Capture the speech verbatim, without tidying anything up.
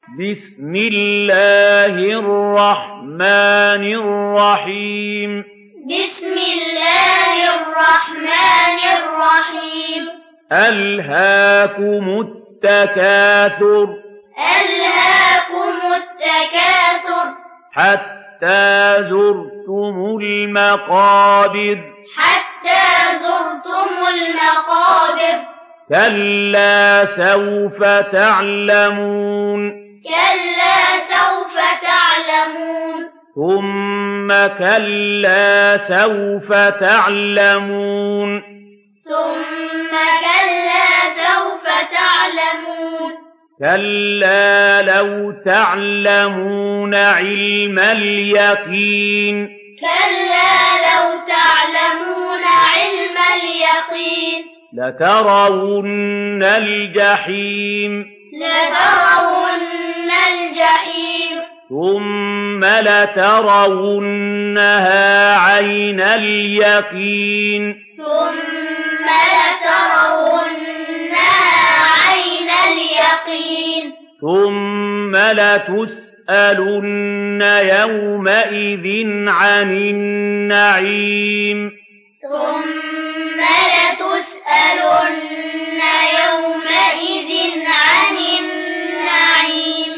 بسم الله الرحمن الرحيم بسم الله الرحمن الرحيم ألهاكم التكاثر ألهاكم التكاثر حتى زرتم المقابر حتى زرتم المقابر كلا سوف تعلمون كلا سوف تعلمون ثم كلا سوف تعلمون ثم كلا سوف تعلمون كلا لو تعلمون علم اليقين كلا لو تعلمون علم اليقين لترون الجحيم لترون الجحيم ثم لترونها عين اليقين ثم لترونها عين اليقين ثم لتسألن يومئذ عن النعيم ثم